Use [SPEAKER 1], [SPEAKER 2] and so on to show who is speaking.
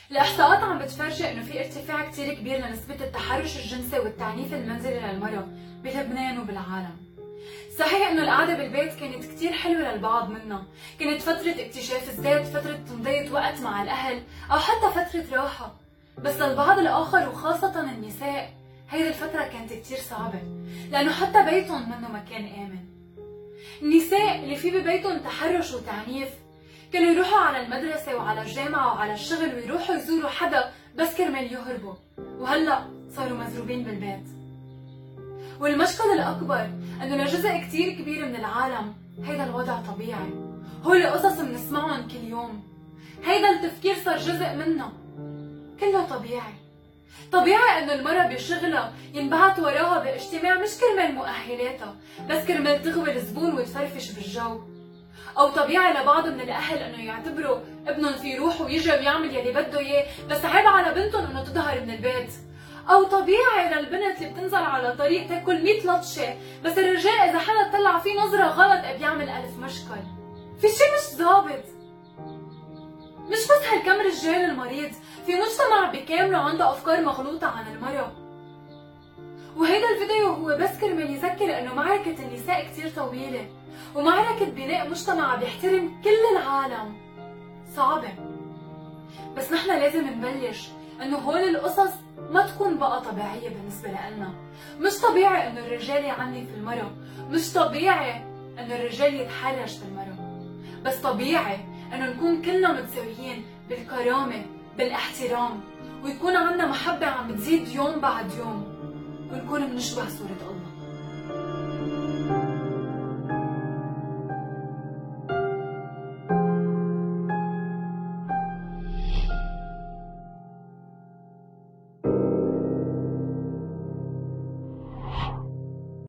[SPEAKER 1] الإحصاءات عم بتفرجي إنه في ارتفاع كتير كبير لنسبة التحرش الجنسي والتعنيف المنزلي للمرأة بلبنان وبالعالم. صحيح إنه القعدة بالبيت كانت كتير حلوة للبعض منا، كانت فترة اكتشاف الذات، فترة تمضية وقت مع الأهل، أو حتى فترة راحة، بس للبعض الآخر وخاصة النساء هيدي الفترة كانت كتير صعبة، لأنه حتى بيتهم منه مكان آمن. النساء اللي في ببيتهم تحرش وتعنيف كانوا يروحوا على المدرسة وعلى الجامعة وعلى الشغل ويروحوا يزوروا حدا بس كرمال يهربوا، وهلأ صاروا مضروبين بالبيت. والمشكل الأكبر أنه لجزء كتير كبير من العالم هيدا الوضع طبيعي، هول قصص بنسمعهم كل يوم، هيدا التفكير صار جزء منا، كله طبيعي. طبيعي انه المرأة بشغلها ينبعت وراها باجتماع مش كرمال مؤهلاتها، بس كرمال تغوي الزبون وتفرفش بالجو. او طبيعي لبعض من الاهل انه يعتبروا ابنهم في يروح ويجي ويعمل يلي بده اياه، بس عيب على بنتهم انه تظهر من البيت. او طبيعي للبنت اللي بتنزل على طريق تاكل 100 لطشه، بس الرجال اذا حدا طلع فيه نظره غلط بيعمل 1000 مشكل. في شي مش ظابط. مش بس هالكم رجال المريض، في مجتمع بكامله عنده افكار مغلوطه عن المرأة. وهيدا الفيديو هو بس كرمال يذكر انه معركة النساء كتير طويلة، ومعركة بناء مجتمع بيحترم كل العالم صعبة. بس نحن لازم نبلش انه هول القصص ما تكون بقى طبيعية بالنسبة لنا. مش طبيعي انه الرجال يعنف المرأة، مش طبيعي انه الرجال يتحرش بالمرأة، بس طبيعي انه نكون كلنا متساويين بالكرامة بالاحترام، ويكون عنا محبة عم بتزيد يوم بعد يوم، ونكون بنشبه صورة الله.